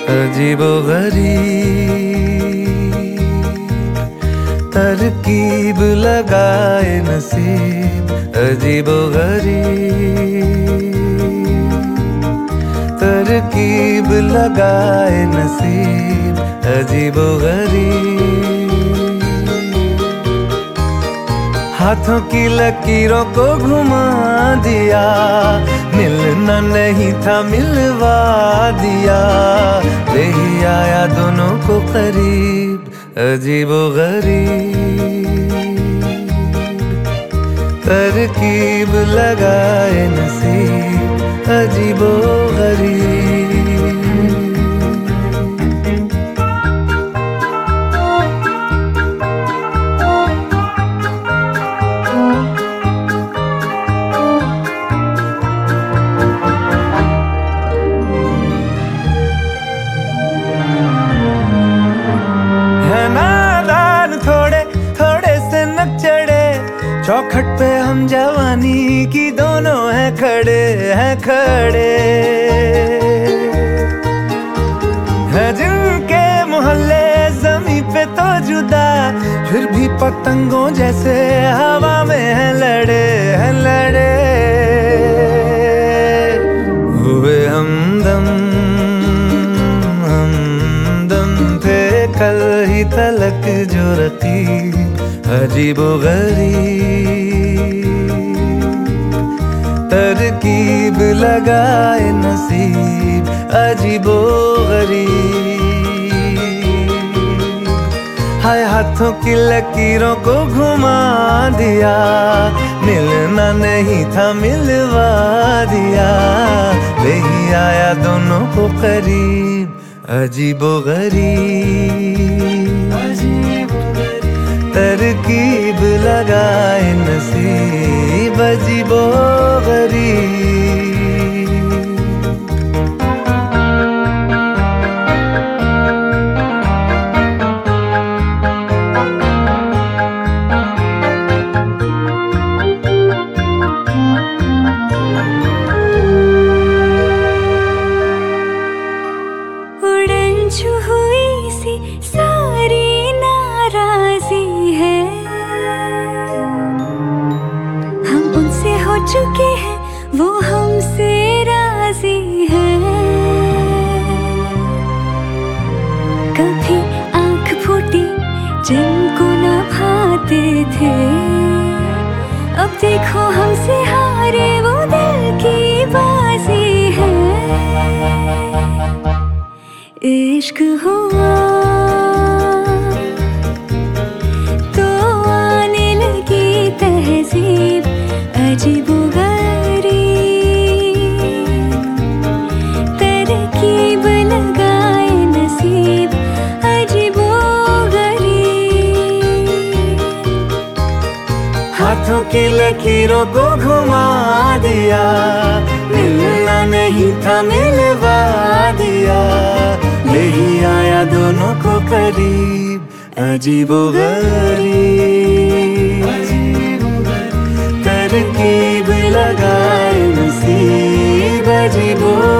अजीबोगरीब तरकीब लगाए नसीब। अजीबोगरीब तरकीब लगाए नसीब। अजीबोगरीब हाथों की लकीरों को घुमा दिया, मिलना नहीं था मिलवा दिया। ले ही आया दोनों को करीब। अजीबोगरीब तरकीब लगाए नसीब। अजीबोगरीब चौखट पे हम जवानी की दोनों हैं खड़े हैं जिनके मोहल्ले जमीन पे तो जुदा, फिर भी पतंगों जैसे हवा में हैं लड़े हुए हमदम थे कल ही तलक जो रकीब। अजीबोगरीब तरकीब लगाए नसीब। अजीबोगरीब हाय हाथों की लकीरों को घुमा दिया, मिलना नहीं था मिलवा दिया। ले ही आया दोनों को करीब। अजीबोगरीब तरकीब लगाए नसीब। अजीबोगरीब उड़न छू हुई सी सारी नाराजी है, हम उनसे हो चुके हैं वो हमसे राजी हैं। कभी आंख फूटी जिनको न भाते थे, अब देखो हमसे हारे वो दिल की बाजी है। इश्क हुआ तो आने लगी तहजीब। अजीबोगरीब तरकीब लगाए नसीब। अजीबोगरीब हाथों की लकीरों को घुमा दिया, मिलना नहीं था मिलवा दिया। ले ही आया दोनों को करीब। अजीबोगरीब तरकीब लगाए नसीब। अजीबो